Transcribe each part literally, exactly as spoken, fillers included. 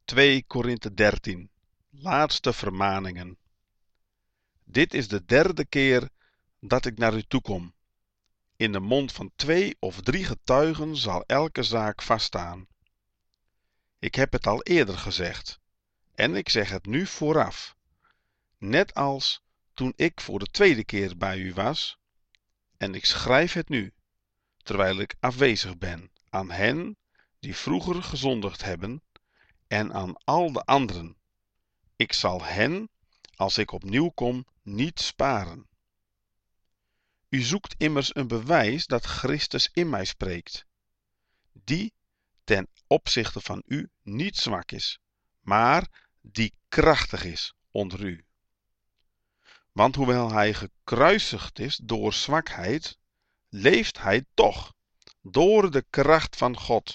twee Korinthe dertien. Laatste vermaningen. Dit is de derde keer dat ik naar u toe kom. In de mond van twee of drie getuigen zal elke zaak vaststaan. Ik heb het al eerder gezegd, en ik zeg het nu vooraf. Net als toen ik voor de tweede keer bij u was, en ik schrijf het nu, terwijl ik afwezig ben, aan hen die vroeger gezondigd hebben, en aan al de anderen. Ik zal hen, als ik opnieuw kom, niet sparen. U zoekt immers een bewijs dat Christus in mij spreekt, die ten opzichte van u niet zwak is, maar die krachtig is onder u. Want hoewel hij gekruisigd is door zwakheid, leeft hij toch door de kracht van God.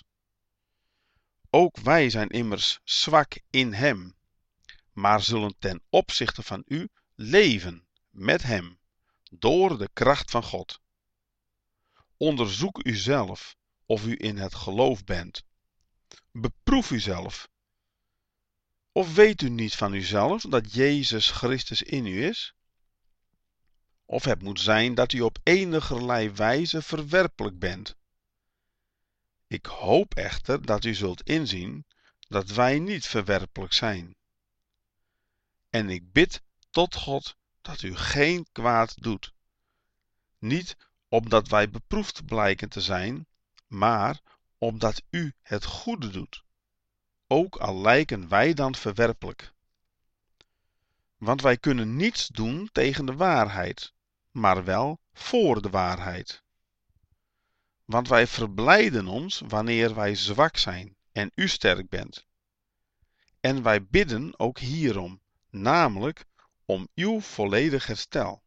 Ook wij zijn immers zwak in hem, maar zullen ten opzichte van u leven met hem, door de kracht van God. Onderzoek uzelf of u in het geloof bent. Beproef uzelf. Of weet u niet van uzelf dat Jezus Christus in u is? Of het moet zijn dat u op enigerlei wijze verwerpelijk bent. Ik hoop echter dat u zult inzien dat wij niet verwerpelijk zijn. En ik bid tot God dat u geen kwaad doet. Niet opdat wij beproefd blijken te zijn, maar opdat u het goede doet. Ook al lijken wij dan verwerpelijk. Want wij kunnen niets doen tegen de waarheid, maar wel voor de waarheid. Want wij verblijden ons wanneer wij zwak zijn en u sterk bent. En wij bidden ook hierom, namelijk om uw volledig herstel.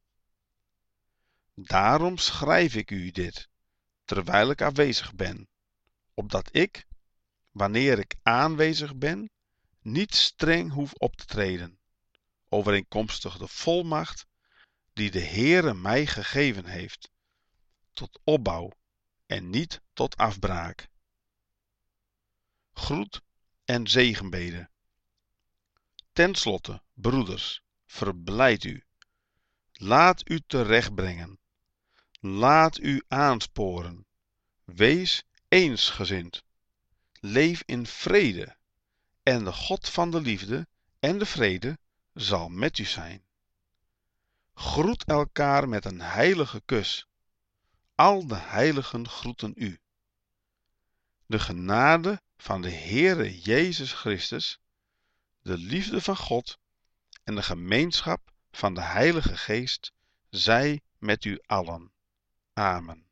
Daarom schrijf ik u dit, terwijl ik afwezig ben, opdat ik, wanneer ik aanwezig ben, niet streng hoef op te treden, overeenkomstig de volmacht die de Heere mij gegeven heeft, tot opbouw en niet tot afbraak. Groet en zegenbede. Ten slotte, broeders, verblijd u. Laat u terechtbrengen. Laat u aansporen. Wees eensgezind. Leef in vrede. En de God van de liefde en de vrede zal met u zijn. Groet elkaar met een heilige kus. Al de heiligen groeten u. De genade van de Heere Jezus Christus, de liefde van God en de gemeenschap van de Heilige Geest zij met u allen. Amen.